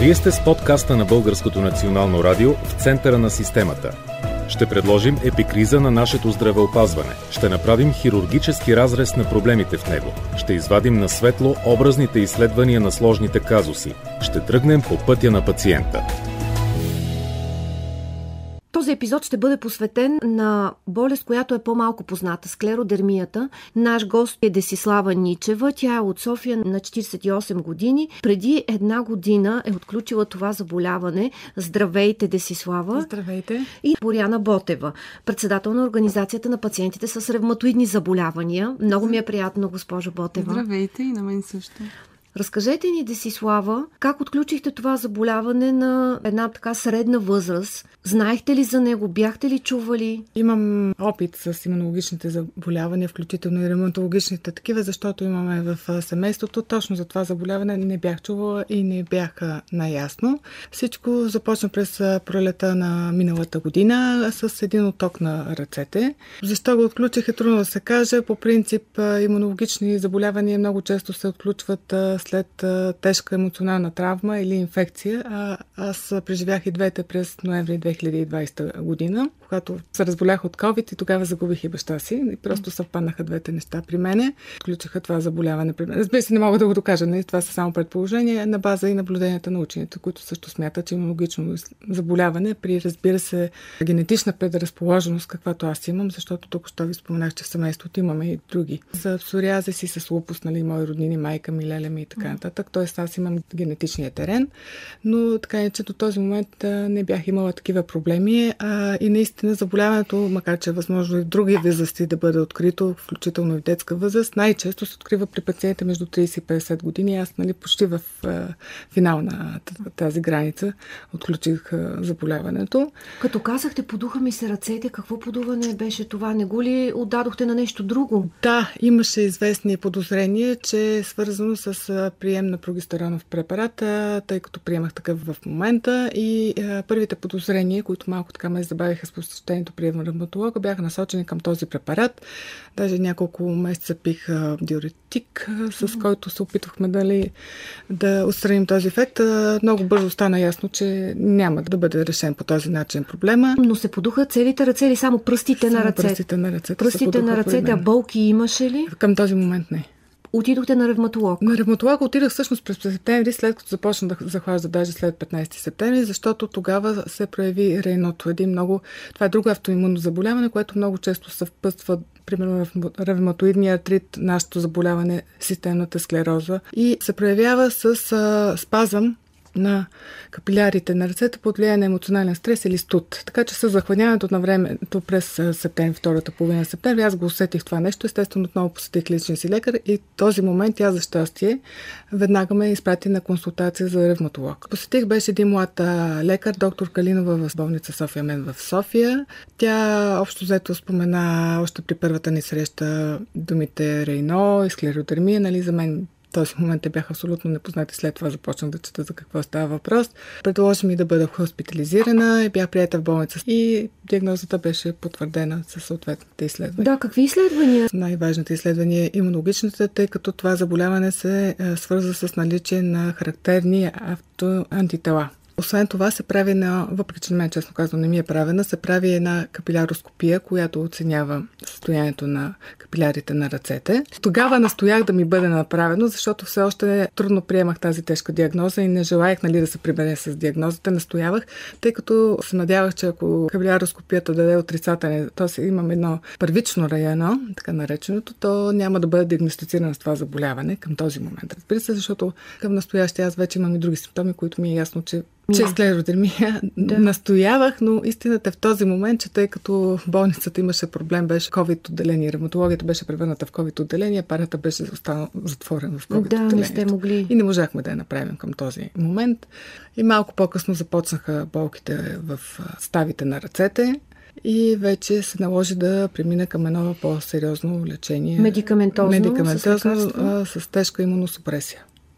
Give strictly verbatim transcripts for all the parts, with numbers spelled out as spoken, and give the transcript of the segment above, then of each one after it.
Вие сте с подкаста на Българското национално радио в центъра на системата. Ще предложим епикриза на нашето здравеопазване. Ще направим хирургически разрез на проблемите в него. Ще извадим на светло образните изследвания на сложните казуси. Ще тръгнем по пътя на пациента. Този епизод ще бъде посветен на болест, която е по-малко позната – склеродермията. Наш гост е Десислава Ничева. Тя е от София, на четиридесет и осем години. Преди една година е отключила това заболяване. Здравейте, Десислава! Здравейте! И Боряна Ботева, председател на Организацията на пациентите с ревматоидни заболявания. Много ми е приятно, госпожо Ботева. Здравейте и на мен също. Разкажете ни, Десислава, как отключихте това заболяване на една така средна възраст? Знаехте ли за него? Бяхте ли чували? Имам опит с имунологичните заболявания, включително и ревматологичните такива, защото имаме в семейството. Точно за това заболяване не бях чувала и не бях наясно. Всичко започна през пролета на миналата година с един отток на ръцете. Защо го отключих е трудно да се каже. По принцип, имунологични заболявания много често се отключват след а, тежка емоционална травма или инфекция. А, аз преживях и двете през ноември две хиляди и двадесета година, когато се разболях от COVID и тогава загубих и баща си. И просто съвпаднаха двете неща при мене. Отключиха това заболяване при мен. Разбира се, не мога да го докажа. Не? Това са само предположения на база и наблюденията на учените, които също смятат, че имунологично заболяване при, разбира се, генетична предразположеност, каквато аз имам, защото тук що ви споменах, че в семейството имаме и други. За псориазис и с лупус, нали, мои роднини, майка ми, леля ми и така нататък. Тоест аз имам генетичния терен, но така иначе до този момент а, не бях имала такива проблеми а, и наистина заболяването, макар че е възможно и в други възрасти да бъде открито, включително и в детска възраст, най-често се открива при пациентите между тридесет и петдесет години. Аз, нали, почти в а, финал на тази граница отключих а, заболяването. Като казахте, подуха ми се ръцете, какво подуване беше това? Не го ли отдадохте на нещо друго? Да, имаше известни подозрения, че е свързано с прием на прогестеронов препарат, тъй като приемах такъв в момента и а, първите подозрения, които малко така ме забавиха с посещението при ревматолога, бяха насочени към този препарат. Даже няколко месеца пих а, диуретик, а, с mm-hmm. който се опитвахме дали да отстраним този ефект. А, много бързо стана ясно, че няма да бъде решен по този начин проблема. Но се подуха целите ръце или само пръстите само на ръцете? Пръстите на ръцете. Пръстите на ръцете, а болки имаше ли? Към този момент не. Отидохте на ревматолог? На ревматолог отидох всъщност през септември, след като започна да захлажда, даже след петнадесети септември, защото тогава се прояви рейното. Един много... Това е друго автоимунно заболяване, което много често съвпътства, примерно ревматоидния артрит, нашето заболяване, системната склероза, и се проявява с а, спазъм на капилярите на ръцете под влияние на емоционален стрес или студ. Така че с захладняването на времето през септември, втората половина на септември, аз го усетих това нещо. Естествено, отново посетих личния си лекар и този момент тя, за щастие, веднага ме изпрати на консултация за ревматолог. Посетих, беше един млад лекар, доктор Калинова, в болница София Мен в София. Тя общо взето спомена още при първата ни среща думите рейно и склеродермия, нали, за мен в този момент те бяха абсолютно непознати. След това започнах да чета за какво става въпрос. Предложи ми да бъда хоспитализирана и бях приета в болница. И диагнозата беше потвърдена със съответните изследвания. Да, какви изследвания? Най-важните изследвания е имунологичната, тъй като това заболяване се свързва с наличие на характерни автоантитела. Освен това се прави на, въпреки че на мен, честно казвам, не ми е правена, се прави една капиляроскопия, която оценява състоянието на капилярите на ръцете. Тогава настоях да ми бъде направено, защото все още трудно приемах тази тежка диагноза и не желаях, нали, да се прибере с диагнозата. Настоявах, тъй като се надявах, че ако капиляроскопията даде отрицателен, т.е. имам едно първично районо, така нареченото, то няма да бъде диагностицирано с това заболяване към този момент. Разбира се, защото към настоящия аз вече имам и други симптоми, които ми е ясно, че че е склеродермия. Да. Настоявах, но истината е в този момент, че тъй като в болницата имаше проблем, беше COVID отделение, ревматологията беше превърната в COVID отделение, парата беше останал затворен в COVID отделението. Да, не сте могли. И не можахме да я направим към този момент. И малко по-късно започнаха болките в ставите на ръцете. И вече се наложи да премина към едно по-сериозно лечение. Медикаментозно? Медикаментозно с, с тежка имуносупресия.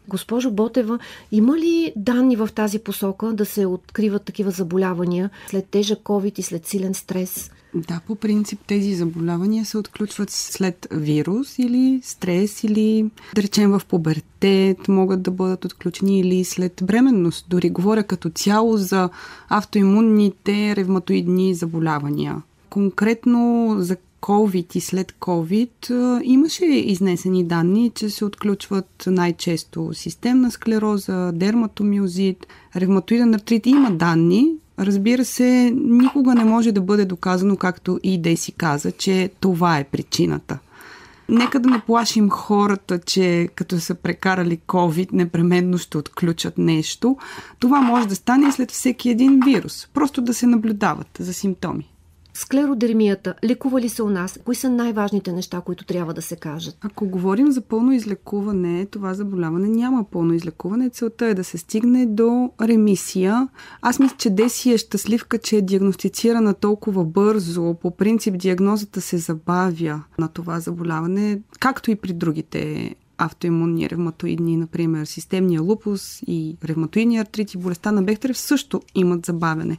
Госпожо Ботева, има ли данни в тази посока да се откриват такива заболявания след тежък ковид и след силен стрес? Да, по принцип тези заболявания се отключват след вирус или стрес, или да речем в пубертет могат да бъдат отключени, или след бременност. Дори говоря като цяло за автоимунните ревматоидни заболявания. Конкретно за COVID и след COVID имаше изнесени данни, че се отключват най-често системна склероза, дерматомиозит, ревматоиден артрит. Има данни. Разбира се, никога не може да бъде доказано, както и Деси каза, че това е причината. Нека да не плашим хората, че като са прекарали COVID, непременно ще отключат нещо. Това може да стане и след всеки един вирус. Просто да се наблюдават за симптоми. Склеродермията, лекува ли се у нас? Кои са най-важните неща, които трябва да се кажат? Ако говорим за пълно излекуване, това заболяване няма пълно излекуване. Целта е да се стигне до ремисия. Аз мисля, че Деси е щастливка, че е диагностицирана толкова бързо. По принцип, диагнозата се забавя на това заболяване, както и при другите автоимунни ревматоидни, например, системния лупус и ревматоидни артрити, болестта на Бехтерев също имат забавяне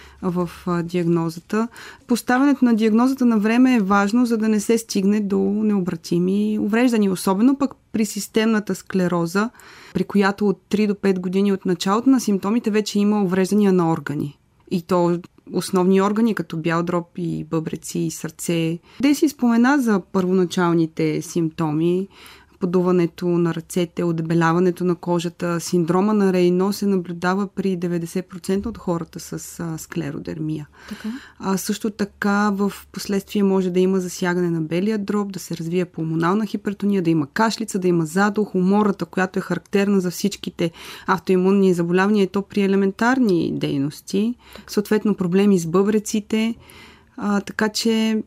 в диагнозата. Поставянето на диагнозата на време е важно, за да не се стигне до необратими увреждания. Особено пък при системната склероза, при която от три до пет години от началото на симптомите вече има увреждания на органи. И то основни органи, като бял дроб и бъбреци и сърце. Деси спомена за първоначалните симптоми, подуването на ръцете, одебеляването на кожата. Синдрома на Рейно се наблюдава при деветдесет процента от хората с а, склеродермия. Така. А също така в последствие може да има засягане на белия дроб, да се развие пулмонална хипертония, да има кашлица, да има задух, умората, която е характерна за всичките автоимунни заболявания, и то при елементарни дейности. Съответно проблеми с бъбреците. А, така че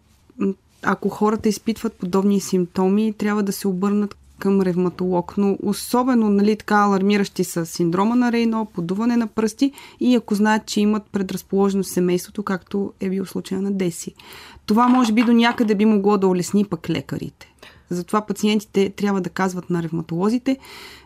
ако хората изпитват подобни симптоми, трябва да се обърнат към ревматолог, но особено, нали, така алармиращи са синдрома на Рейно, подуване на пръсти, и ако знаят, че имат предразположеност в семейството, както е бил случая на Деси. Това може би до някъде би могло да улесни пък лекарите. Затова пациентите трябва да казват на ревматолозите,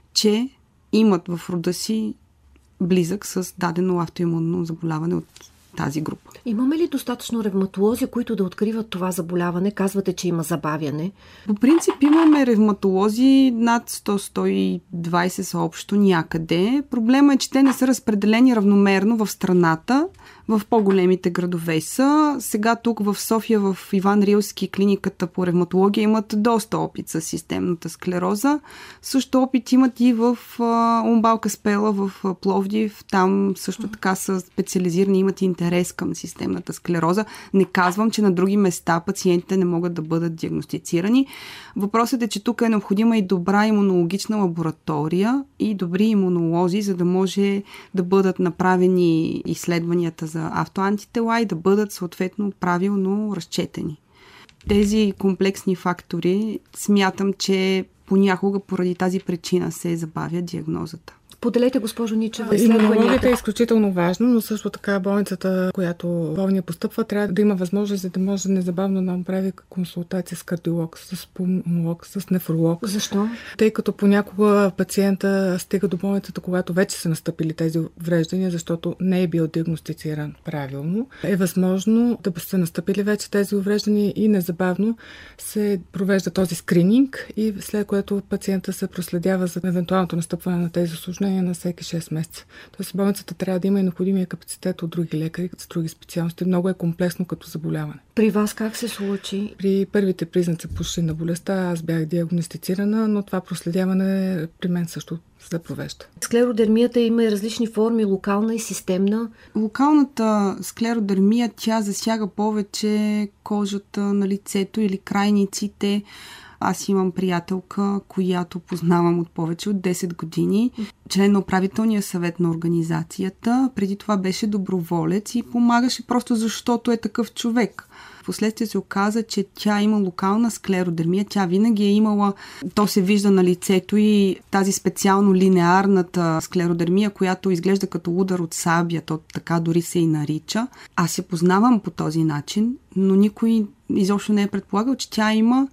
че имат в рода си близък с дадено автоимунно заболяване от тази група. Имаме ли достатъчно ревматолози, които да откриват това заболяване? Казвате, че има забавяне. По принцип имаме ревматолози над сто до сто и двайсет са общо някъде. Проблема е, че те не са разпределени равномерно в страната. В по-големите градове са. Сега тук в София, в Иван Рилски, клиниката по ревматология, имат доста опит с системната склероза. Също опит имат и в Умбал Каспела, в Пловдив. Там също така са специализирани, имат интерес към системната склероза. Не казвам, че на други места пациентите не могат да бъдат диагностицирани. Въпросът е, че тук е необходима и добра имунологична лаборатория и добри имунолози, за да може да бъдат направени изследванията за автоантитела и да бъдат съответно правилно разчетени. Тези комплексни фактори смятам, че понякога поради тази причина се забавя диагнозата. Поделете, госпожо Ничева, имунологията е изключително важно, но също така болницата, която болния постъпва, трябва да има възможност, за да може незабавно да направи консултация с кардиолог, с пулмолог, с нефролог. Защо? Тъй като понякога пациента стига до болницата, когато вече са настъпили тези увреждания, защото не е бил диагностициран правилно. Е възможно да са настъпили вече тези увреждания и незабавно се провежда този скрининг, и след което пациента се проследява за евентуалното настъпване на тези осложнения на всеки шест месеца. Тоест болницата трябва да има и необходимия капацитет от други лекари, с други специалности. Много е комплексно като заболяване. При вас как се случи? При първите признаци почти на болестта аз бях диагностицирана, но това проследяване при мен също се провежда. Склеродермията има и различни форми, локална и системна. Локалната склеродермия, тя засяга повече кожата на лицето или крайниците. Аз имам приятелка, която познавам от повече от десет години, член на управителния съвет на организацията. Преди това беше доброволец и помагаше просто защото е такъв човек. Впоследствие се оказа, че тя има локална склеродермия. Тя винаги е имала, то се вижда на лицето, и тази специално линеарната склеродермия, която изглежда като удар от сабя, то така дори се и нарича. Аз се познавам по този начин, но никой изобщо не е предполагал, че тя има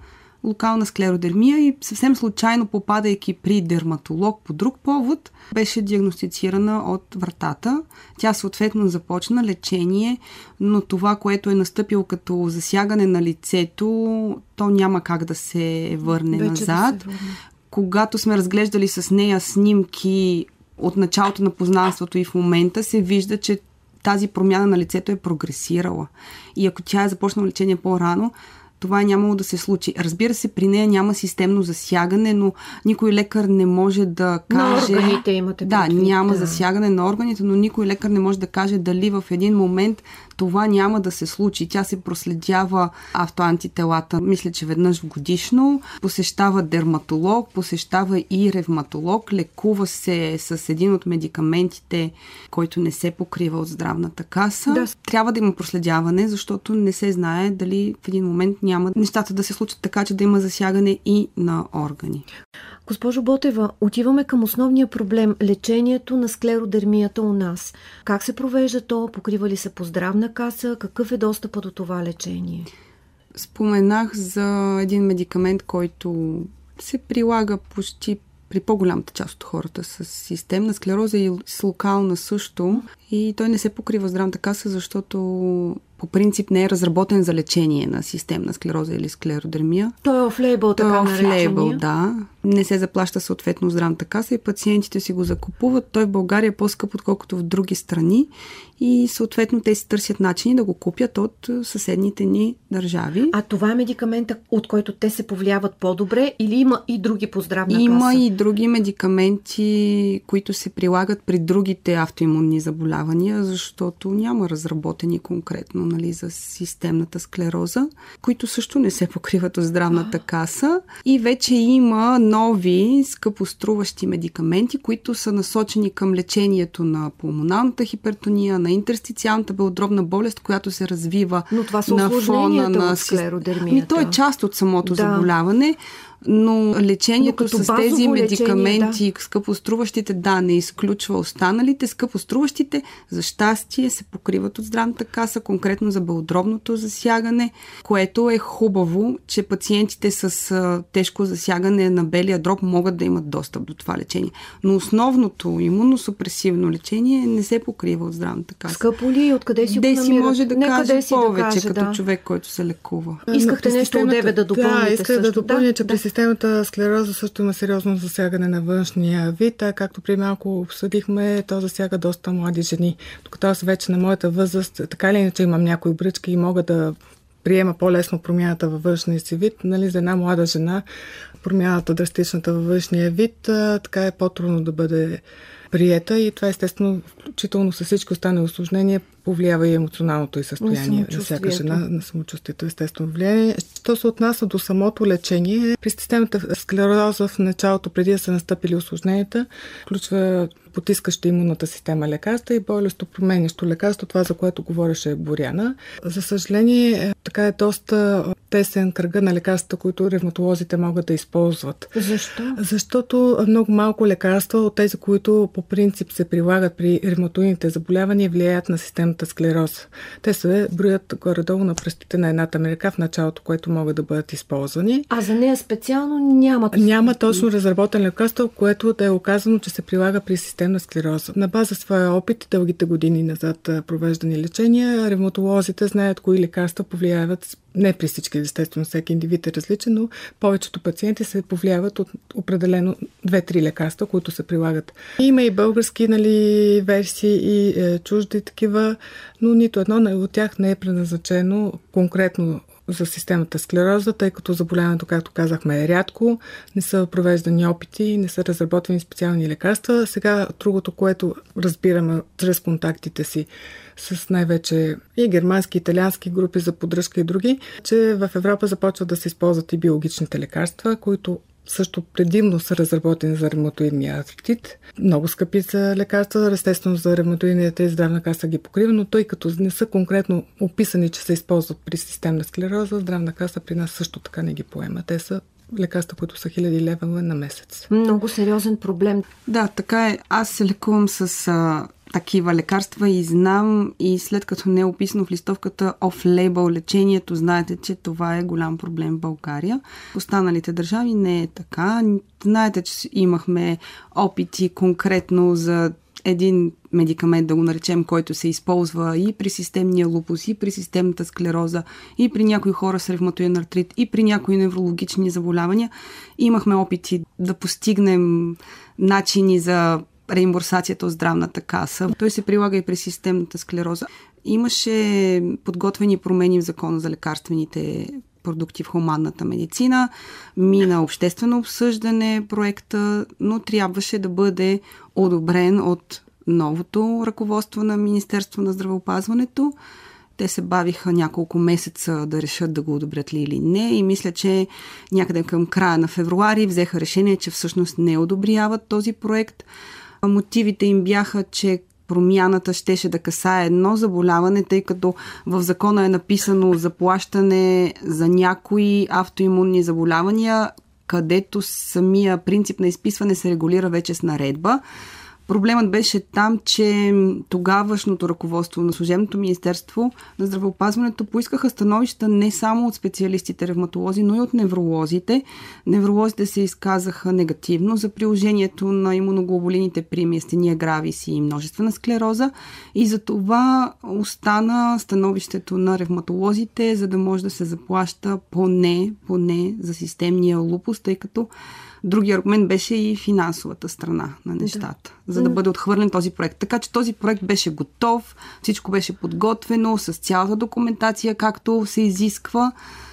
локална склеродермия и съвсем случайно, попадайки при дерматолог по друг повод, беше диагностицирана от вратата. Тя съответно започна лечение, но това, което е настъпило като засягане на лицето, то няма как да се върне вече назад. Да се върне. Когато сме разглеждали с нея снимки от началото на познанството и в момента, се вижда, че тази промяна на лицето е прогресирала. И ако тя е започнала лечение по-рано, това е нямало да се случи. Разбира се, при нея няма системно засягане, но никой лекар не може да каже... На органите имате Да, предвид, няма да. засягане на органите, но никой лекар не може да каже дали в един момент това няма да се случи. Тя се проследява автоантителата, мисля, че веднъж годишно, посещава дерматолог, посещава и ревматолог, лекува се с един от медикаментите, който не се покрива от здравната каса. Да. Трябва да има проследяване, защото не се знае дали в един момент няма нещата да се случат така, че да има засягане и на органи. Госпожо Ботева, отиваме към основния проблем – лечението на склеродермията у нас. Как се провежда то? Покрива ли се по здравна каса? Какъв е достъпът до това лечение? Споменах за един медикамент, който се прилага почти при по-голямата част от хората с системна склероза и с локална също. И той не се покрива здравната каса, защото по принцип не е разработен за лечение на системна склероза или склеродермия. Той е оф-лейбъл, така наречения. Той е оф-лейбъл, да. Не се заплаща съответно здравната каса и пациентите си го закупуват. Той в България е по-скъп, отколкото в други страни и съответно те си търсят начини да го купят от съседните ни държави. А това е медикамента, от който те се повлияват по-добре или има и други по здравна има каса? Има и други медикаменти, които се прилагат при другите автоимунни заболявания, защото няма разработени конкретно, нали, за системната склероза, които също не се покриват от здравната каса. И вече има нови скъпоструващи медикаменти, които са насочени към лечението на пулмоналната хипертония, на интерстициалната белодробна болест, която се развива Но това са на фона на склеродермията. Ами, то е част от самото да. заболяване, но лечението но с тези медикаменти, лечение, да. скъпоструващите, да, не изключва останалите. Скъпоструващите, за щастие, се покриват от здравната каса, конкретно за белодробното засягане, което е хубаво, че пациентите с а, тежко засягане на белия дроб могат да имат достъп до това лечение. Но основното имуносупресивно лечение не се покрива от здравната каса. Скъпо ли? Откъде си Де го намират? си може да не, каже си повече, да каже, като да. човек, който се лекува. Искахте нещо от тебе да допълните. Да, исках да допълня, че да? при системата склероза също има сериозно засягане на външния вид, а както при малко обсъдихме, то засяга доста млади жени. Докато аз вече на моята възраст, така или иначе имам някои бръчки и мога да приема по-лесно промяната във външния си вид. Нали, за една млада жена промяната драстичната във външния вид, а, така е по-трудно да бъде приета и това естествено, включително с всички останали усложнения, повлиява и емоционалното и състояние на всяка жена, на самочувствието, естествено влияние. Що се отнася до самото лечение, при системата склероза в началото, преди да са настъпили усложненията, включва потискаща имунната система лекарства и болестопроменящо лекарство, това за което говореше Боряна. За съжаление, така е доста тесен кръга на лекарствата, които ревматолозите могат да използват. Защо? Защото много малко лекарства от тези, които по принцип се прилагат при ревматоидните заболявания, влияят на системата склероза. Те се броят горе-долу на пръстите на едната ми ръка в началото, което могат да бъдат използвани. А за нея специално няма... Няма точно разработен лекарство, което да е оказано, че се прилага при системна склероза. На база своя опит, дългите години назад провеждани лечения, ревматолозите знаят кои лекарства повлияват. Не при всички, естествено, всеки индивид е различен, но повечето пациенти се повлияват от определено две-три лекарства, които се прилагат. Има и български, нали, версии и е, чужди такива, но нито едно от тях не е предназначено конкретно за системата склероза, тъй като заболяването, както казахме, е рядко, не са провеждани опити, не са разработвани специални лекарства. Сега другото, което разбираме чрез контактите си с най-вече и германски, италиански групи за поддръжка и други, че в Европа започват да се използват и биологичните лекарства, които също предимно са разработени за ревматоидния артрит. Много скъпи са лекарства, естествено за ревматоидната и здравна каса ги покрива, но тъй като не са конкретно описани, че се използват при системна склероза, здравна каса при нас също така не ги поема. Те са лекарства, които са хиляди лева на месец. Много сериозен проблем. Да, така е. Аз се лекувам с а, такива лекарства и знам, и след като не е описано в листовката off-label лечението, знаете, че това е голям проблем в България. В останалите държави не е така. Знаете, че имахме опити конкретно за един медикамент, да го наречем, който се използва и при системния лупус, и при системната склероза, и при някои хора с ревматоиден артрит, и при някои неврологични заболявания. Имахме опити да постигнем начини за реимбурсацията от здравната каса. Той се прилага и при системната склероза. Имаше подготвени промени в закона за лекарствените продукти в хуманната медицина. Мина обществено обсъждане проекта, но трябваше да бъде одобрен от новото ръководство на Министерство на здравеопазването. Те се бавиха няколко месеца да решат да го одобрят ли или не и мисля, че някъде към края на февруари взеха решение, че всъщност не одобряват този проект. Мотивите им бяха, че промяната щеше да касае едно заболяване, тъй като в закона е написано заплащане за някои автоимунни заболявания, където самия принцип на изписване се регулира вече с наредба. Проблемът беше там, че тогавашното ръководство на служебното министерство на здравеопазването поискаха становища не само от специалистите ревматолози, но и от невролозите. Невролозите се изказаха негативно за приложението на имуноглобулините при миастения гравис и множествена склероза и за това остана становището на ревматолозите, за да може да се заплаща поне, поне за системния лупус, тъй като другия аргумент беше и финансовата страна на нещата, да. за да бъде отхвърлен този проект. Така че този проект беше готов, всичко беше подготвено с цялата документация, както се изисква,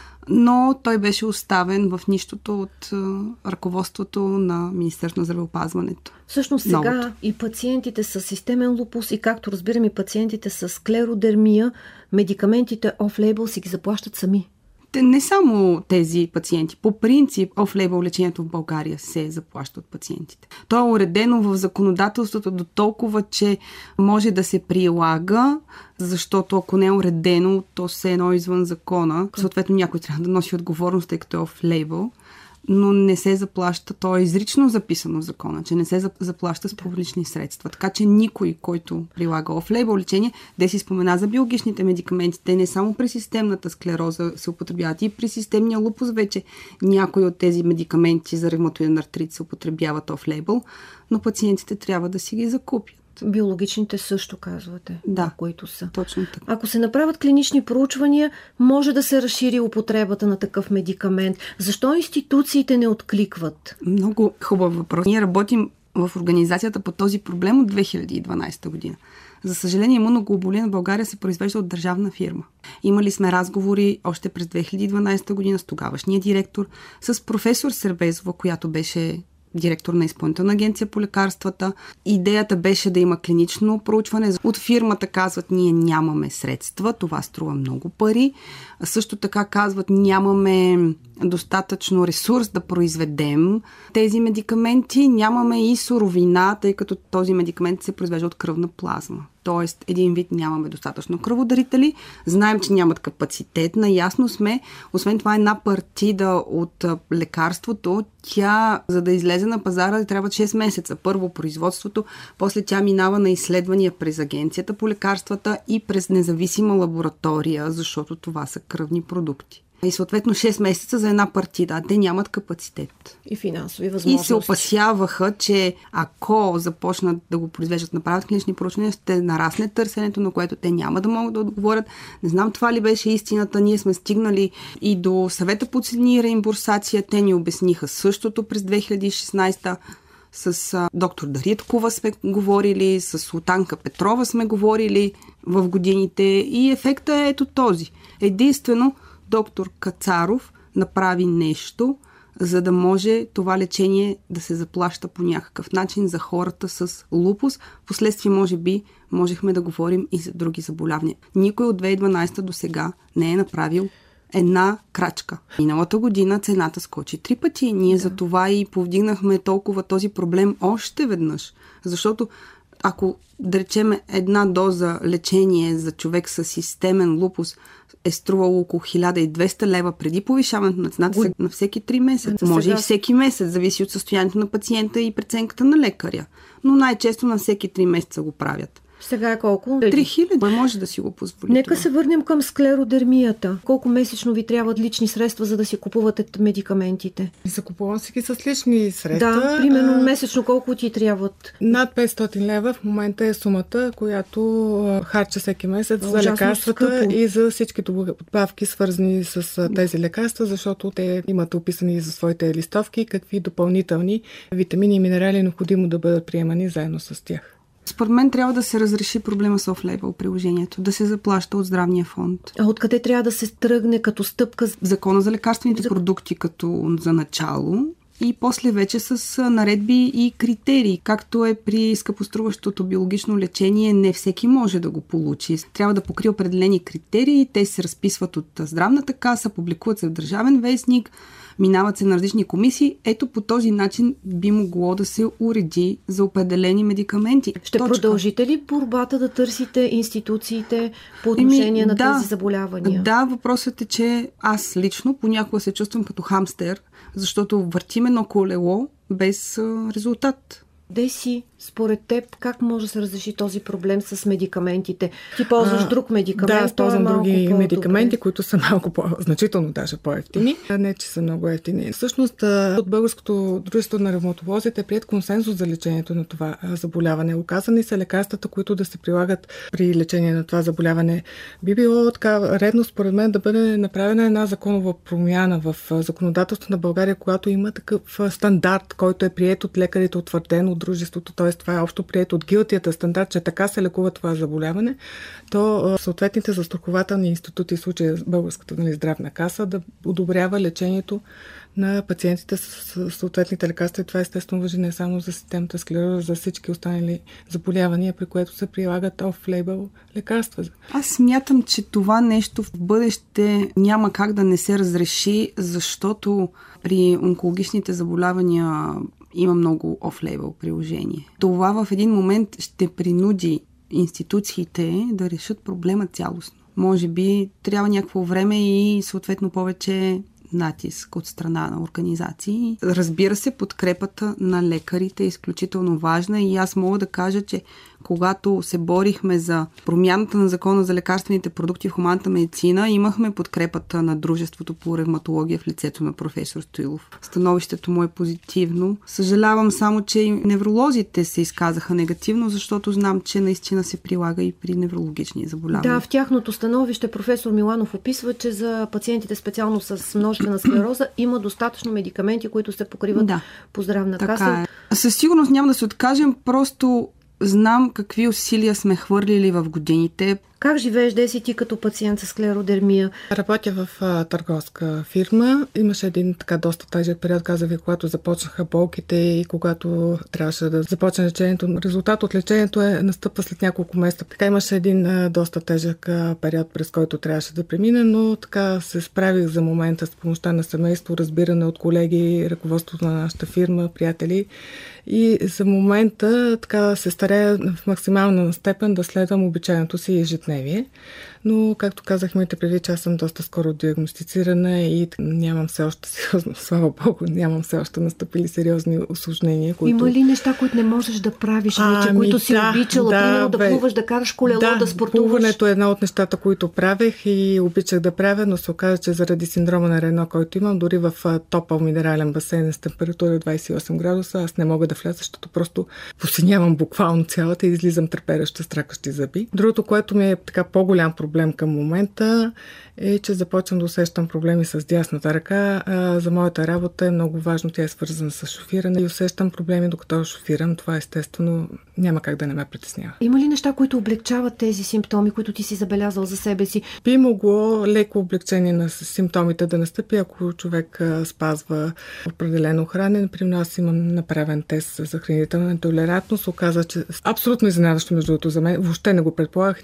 но той беше оставен в нищото от ръководството на Министерството на здравеопазването. Всъщност сега Новото. И пациентите с системен лупус, и както разбирам и пациентите с склеродермия, медикаментите off-label си ги заплащат сами. Не само тези пациенти. По принцип, off-label лечението в България се заплаща от пациентите. То е уредено в законодателството до толкова, че може да се прилага, защото ако не е уредено, то се едно извън закона. Съответно, някой трябва да носи отговорност, тъй като е off-label, но не се заплаща. То е изрично записано в закона, че не се заплаща с публични средства. Така че никой, който прилага off-label лечение, де си спомена за биологичните медикаменти, те не само при системната склероза се употребяват, и при системния лупус вече някои от тези медикаменти за ревматоиден артрит се употребяват off-label, но пациентите трябва да си ги закупят. Биологичните също казвате, да, които са. Точно така. Ако се направят клинични проучвания, може да се разшири употребата на такъв медикамент. Защо институциите не откликват? Много хубав въпрос. Ние работим в организацията по този проблем от две хиляди и дванадесета година. За съжаление, имуноглобулин в България се произвежда от държавна фирма. Имали сме разговори още през две хиляди и дванадесета година с тогавашния директор, с професор Сербезова, която беше директор на Изпълнителна агенция по лекарствата. Идеята беше да има клинично проучване. От фирмата казват, ние нямаме средства, това струва много пари. А също така казват, нямаме достатъчно ресурс да произведем тези медикаменти, нямаме и суровина, тъй като този медикамент се произвежда от кръвна плазма. Тоест, един вид нямаме достатъчно кръводарители, знаем, че нямат капацитет, наясно сме. Освен това, една партида от лекарството, тя, за да излезе на пазара, трябва шест месеца. Първо производството, после тя минава на изследвания през Агенцията по лекарствата и през независима лаборатория, защото това са кръвни продукти. И съответно шест месеца за една партида. Те нямат капацитет. И финансови възможности. И се опасяваха, че ако започнат да го произвеждат, направят клинични проучвания, ще нарасне търсенето, на което те няма да могат да отговорят. Не знам това ли беше истината. Ние сме стигнали и до съвета по цени и реимбурсация. Те ни обясниха същото през две хиляди и шестнадесета. С а, доктор Дариткова сме говорили, с Султанка Петрова сме говорили в годините и ефектът е ето този. Единствено доктор Кацаров направи нещо, за да може това лечение да се заплаща по някакъв начин за хората с лупус. Впоследствие, може би, можехме да говорим и за други заболявания. Никой от две хиляди и дванадесета до сега не е направил една крачка. Миналата година цената скочи три пъти. Ние да. За това и повдигнахме толкова този проблем още веднъж. Защото ако, да речем, една доза лечение за човек с системен лупус е струвало около хиляда и двеста лева преди повишаването на цената на всеки три месеца. Може сега... и всеки месец, зависи от състоянието на пациента и преценката на лекаря. Но най-често на всеки три месеца го правят. Сега е колко? три хиляди. Може да си го позволи. Нека това. се върнем към склеродермията. Колко месечно ви трябват лични средства, за да си купувате медикаментите? Закупувам си ги с лични средства. Да, примерно а... месечно колко ти трябват? Над петстотин лева в момента е сумата, която харча всеки месец за ужасно лекарствата скъпо. И за всички добавки, свързани с тези лекарства, защото те имат описани за своите листовки какви допълнителни витамини и минерали е необходимо да бъдат приемани заедно с тях. Според мен трябва да се разреши проблема с оф-лейбъл приложението, да се заплаща от здравния фонд. А откъде трябва да се тръгне като стъпка? Закона за лекарствените за... продукти като за начало и после вече с наредби и критерии. Както е при скъпоструващото биологично лечение, не всеки може да го получи. Трябва да покрие определени критерии, те се разписват от здравната каса, публикуват се в Държавен вестник, минават се на различни комисии. Ето по този начин би могло да се уреди за определени медикаменти. Ще Точка. Продължите ли борбата да търсите институциите по отношение Еми, на да, тези заболявания? Да, въпросът е, че аз лично понякога се чувствам като хамстер, защото въртим едно колело без резултат. Деси, според теб, как може да се разреши този проблем с медикаментите? Ти ползваш а, друг медикамент? Да, ползвам е други по- медикаменти, добре. които са малко по, значително даже по-евтини. Не, че са много евтини. Всъщност, от Българското дружество на ревматолозите е приет консенсус за лечението на това заболяване. Оказани са лекарствата, които да се прилагат при лечение на това заболяване. Би било така редно, според мен, да бъде направена една законова промяна в законодателството на България, когато има такъв стандарт, който е приет от лекарите, утвърден от дружеството, т.е. това е общо прието от гилтията стандарт, че така се лекува това заболяване, то съответните застрахователни институти, в случая Българската нали, здравна каса, да одобрява лечението на пациентите с съответните лекарства. И това естествено важи не само за системата склероза, за всички останали заболявания, при което се прилагат оф-лейбъл лекарства. Аз смятам, че това нещо в бъдеще няма как да не се разреши, защото при онкологичните заболявания има много оф-лейбъл приложение. Това в един момент ще принуди институциите да решат проблема цялостно. Може би трябва някакво време и съответно повече натиск от страна на организации. Разбира се, подкрепата на лекарите е изключително важна и аз мога да кажа, че когато се борихме за промяната на закона за лекарствените продукти в хуманната медицина, имахме подкрепата на Дружеството по ревматология в лицето на професор Стоилов. Становището му е позитивно. Съжалявам само, че и невролозите се изказаха негативно, защото знам, че наистина се прилага и при неврологични заболявания. Да, в тяхното становище професор Миланов описва, че за пациентите специално с множествена склероза има достатъчно медикаменти, които се покриват да, по здравна така каса. Е. Със сигурност няма да се откажем, просто знам какви усилия сме хвърлили в годините. Как живееш, Деси, ти като пациент с склеродермия? Работя в а, търговска фирма. Имаше един така доста тежък период, казах ви, когато започнаха болките и когато трябваше да започне лечението. Резултат от лечението е настъпва след няколко месеца. Така имаше един а, доста тежък а, период, през който трябваше да премина, но така се справих за момента с помощта на семейство, разбиране от колеги, ръководството на нашата фирма, приятели. И за момента така се старая в максимална степен да следвам обичайното си ежедневие. Но, както казах, имайте предвид, че аз съм доста скоро диагностицирана и нямам все още сериозно, слава Богу, нямам все още настъпили сериозни осложнения. Които... Има ли неща, които не можеш да правиш вече, ами, които си да, обичала? да, примерно да бе, плуваш, да караш колело, да, да спортуваш? Плуването е едно от нещата, които правех и обичах да правя, но се оказа, че заради синдрома на Рено, който имам, дори в топъл минерален басейн с температура двайсет и осем градуса, аз не мога да вляза, защото просто посинявам буквално цялата и излизам трепереща, стракащи зъби. Другото, което ми е така по-голям проблем към момента, е, че започвам да усещам проблеми с дясната ръка. А, за моята работа е много важно, тя е свързана с шофиране и усещам проблеми докато шофирам. Това естествено няма как да не ме притеснява. Има ли неща, които облегчават тези симптоми, които ти си забелязал за себе си? Би могло леко облегчение на симптомите да настъпи, ако човек а, спазва определено хранене. Например, аз имам направен тест за хранителна нетолерантност. Оказа, че абсолютно изненадващо между другото за мен. Въобще не го предполагах, не го очаквах.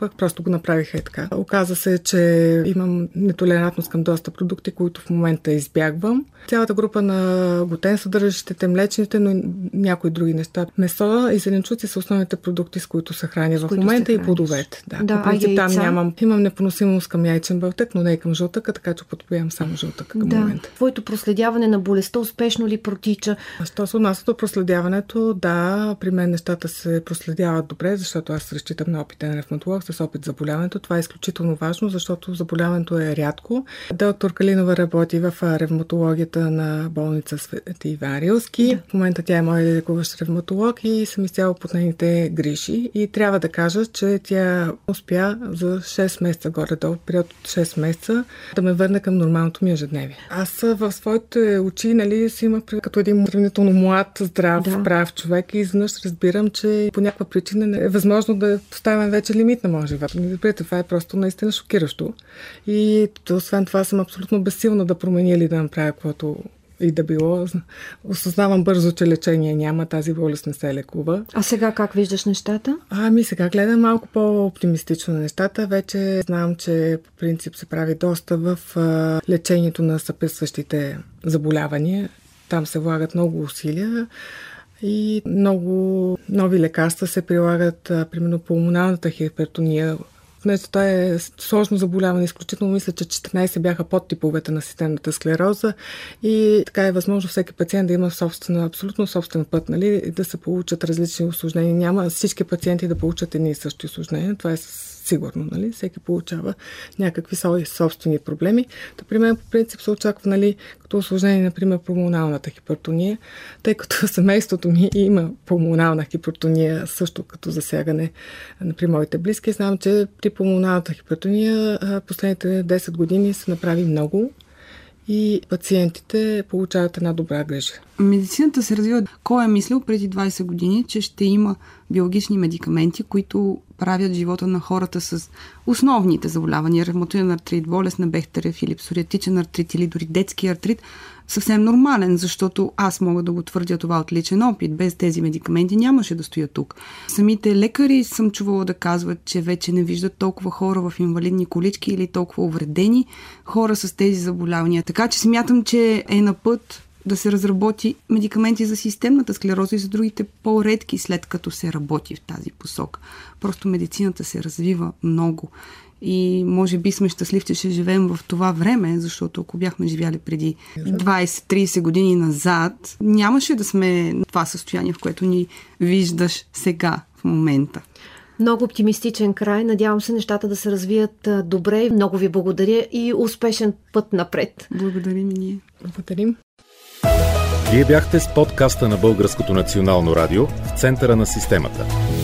очаквах, просто го направиха и така. Оказа се, че имам нетолерантност към доста продукти, които в момента избягвам. Цялата група на глутен съдържащите, млечните, но някои други неща. Месо и зеленчуци са основните продукти, с които се храня в момента и плодовете. Да, да, по принцип там нямам. Имам непоносимост към яйчен белтък, но не и към жълтъка, така че употребявам само жълтъка към да. момента. Твоето проследяване на болестта успешно ли протича? Що се отнася до проследяването, да, при мен нещата се проследяват добре, защото аз разчитам на опитен ревматолог с опит заболяването. Това е изключително важно, защото заболяването е рядко. Доктор Калинова работи в ревматологията на болница Свети Иван Рилски. Да. В момента тя е мой лекуващ ревматолог и съм изцяло под нейните грижи. И трябва да кажа, че тя успя за шест месеца горе-долу, период от шест месеца, да ме върне към нормалното ми ежедневие. Аз в своите очи, нали, си имах като един сравнително млад, здрав, да. прав човек и изведнъж разбирам, че по някаква причина не е възможно да поставям вече лимит на моя живот. Това е просто наистина шокиращо. И освен това съм абсолютно безсилна да променя или да направя каквото и да било. Осъзнавам бързо, че лечение няма, тази болест не се лекува. А сега как виждаш нещата? Ами сега гледам малко по-оптимистично на нещата. Вече знам, че по принцип се прави доста в а, лечението на съпътстващите заболявания. Там се влагат много усилия и много нови лекарства се прилагат, а, примерно пулмоналната хипертония. Днес това е сложно заболяване. Изключително мисля, че четиринайсет бяха подтиповете на системната склероза и така е възможно всеки пациент да има собствена, абсолютно собствен път, нали, да се получат различни усложнения. Няма всички пациенти да получат едни и същи усложнения. Това е сигурно, нали? Всеки получава някакви свои собствени проблеми. Та при мен по принцип се очаква, нали, като усложнение, например, пулмоналната хипертония, тъй като семейството ми има пулмонална хипертония, също като засягане при моите близки. Знам, че при пулмоналната хипертония последните десет години се направи много и пациентите получават една добра грижа. Медицината се развива. Кой е мислил преди двайсет години, че ще има биологични медикаменти, които правят живота на хората с основните заболявания, ревматоиден артрит, болест на Бехтерев или псориатичен артрит или дори детски артрит, съвсем нормален, защото аз мога да го твърдя това от личен опит. Без тези медикаменти нямаше да стоя тук. Самите лекари съм чувала да казват, че вече не виждат толкова хора в инвалидни колички или толкова увредени хора с тези заболявания. Така че смятам, че е на път да се разработи медикаменти за системната склероза и за другите по-редки, след като се работи в тази посока. Просто медицината се развива много. И може би сме щастливи, че ще живеем в това време, защото ако бяхме живяли преди двайсет-трийсет години назад, нямаше да сме в това състояние, в което ни виждаш сега, в момента. Много оптимистичен край. Надявам се нещата да се развият добре. Много ви благодаря и успешен път напред. Благодарим и ние. Благодарим. Вие бяхте с подкаста на Българското национално радио в центъра на системата.